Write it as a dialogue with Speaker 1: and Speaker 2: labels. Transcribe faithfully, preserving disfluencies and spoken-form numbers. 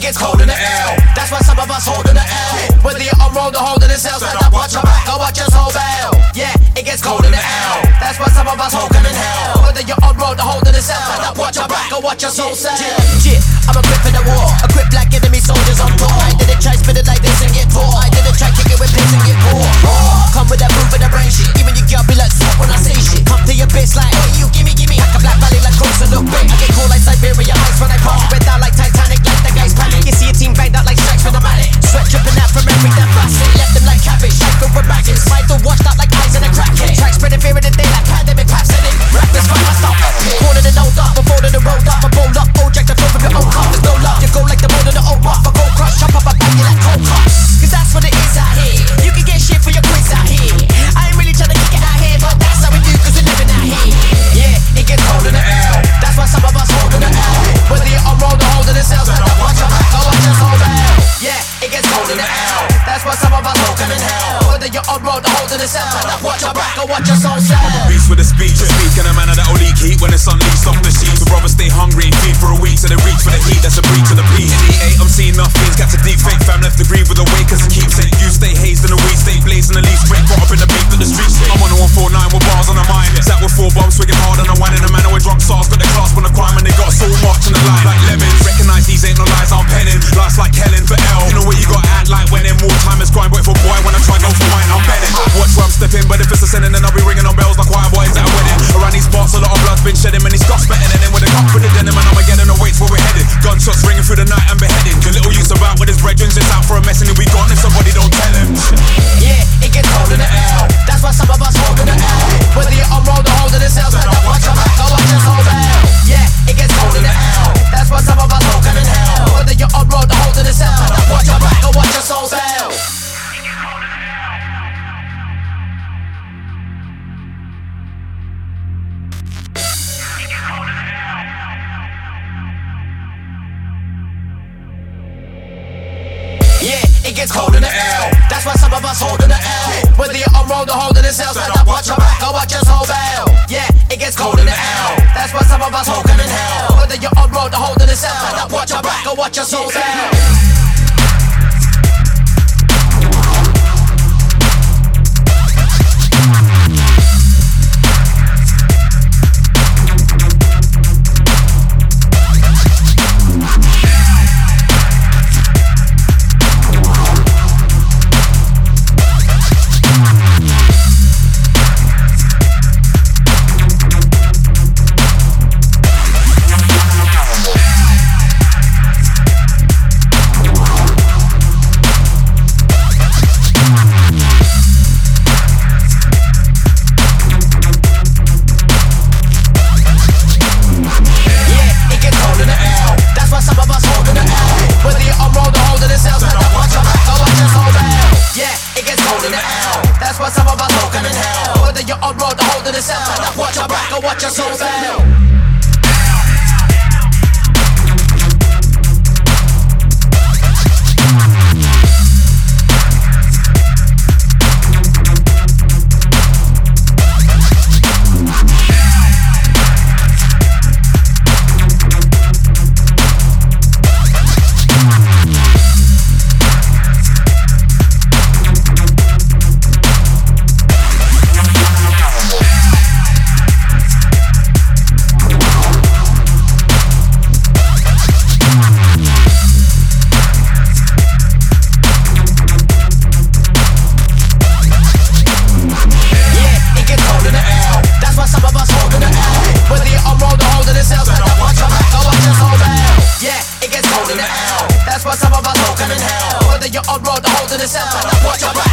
Speaker 1: gets cold in the L. That's why some of us holding the L. Whether you're on road or holding the cells, stand up, watch your back or watch your soul bail. Yeah, it gets cold in the L. That's why some of us holding in hell. Whether you're on road or holding the cells, stand up, watch your back or watch your soul sail. Yeah, I'm equipped for the war, equipped like enemy soldiers on tour. I didn't try spit it like this and get poor. I didn't try kick it with piss and get poor. Come with that move and the brain shit. Even your girl be like fuck when I say shit. Come to your bitch like, hey you gimme gimme. Like a black valley like close and look big. I get cold like Siberia ice when I pass. Spread out like Titanic like the guys panic. You see a team banged out like strikes when I'm at it. Sweat dripping out from every damn facet. Left them like cabbage, like filled with maggots. Vital washed out like eyes in a crackhead. Track spreading fear in the day like pandemic pap setting. Rappers fight my style epic. Corner the no dark before the road up. I roll up, oh jack the flow from your own car. There's no love, you go like the mold of the old rock. I go crush, chop up, I bang you like cold cups. Cause that's what it is out here. You can get shit for your quiz out here. I ain't really trying to kick it out here, but that's how we do cause we're living out here. Yeah, it gets cold in the L. That's why some of us holding the L. Whether you're on road or holding the cells, stand up, watch your back or watch your soul bail. Yeah, it gets cold in the L. That's why some of us holding in hell. Whether you're on road or holding the cells, stand up, watch your back or watch your soul sail.
Speaker 2: I'm a beast with a speech, a speak and a manner that'll leak heat when it's unleashed off the sheets. The brothers stay hungry and feed for a week, so they reach for the heat. That's a breach of the beat. In E eight, I'm seeing nothing. Got a deep fake fam left to grieve with a wake as it keeps it. You stay hazed and the weed stay blazing the leaf straight. Caught up in the beef that the streets take. I'm on a one four nine with bars on the mind. Sat with four bombs, swigging hard on the wine. And a man with drunk sauce got the clasp on the crime. And they got so much on the line like lemons. Recognize these ain't no lies, I'm penning. Last like Helen for L. You know what you got to act like when in more time is crime. But if a boy when I try go for mine, I'm betting. Watch where I'm stepping, but if it's a sinning, then I'll be ringing on bells like choir boys at a wedding. Around these parts, a lot of blood's been shedding. Many scoffs betting, and then with a cup with the denim, and I'm again in the waits where we're headed. Gunshots ringing through the night and beheading. The little use about with his brethren, just out for a mess and he'll be gone if somebody don't tell him.
Speaker 1: Yeah, it gets cold in the L. That's why some of us holding the L. Whether you're on road or holding the cells, stand up, watch your back or watch your soul bail. Yeah, it gets cold in the L. That's why some of us holding in hell. Whether you're on road or holding the cells, stand up, watch your back or watch your soul bail. It gets cold in the L. That's why some of us holding the L. Whether you're on road or holding the cells, stand up, watch your back or watch your soul bail. Yeah, it gets cold in the L. That's why some of us holding in hell. Whether you're on road or holding the cells, stand up, watch your back or watch your soul bail. That's why some of us holding in hell. Whether you're on road or holding the cells, stand up, watch your back or watch your soul fail. That's why some of us holding in hell. Whether you're on road or holding the cells, watch your back.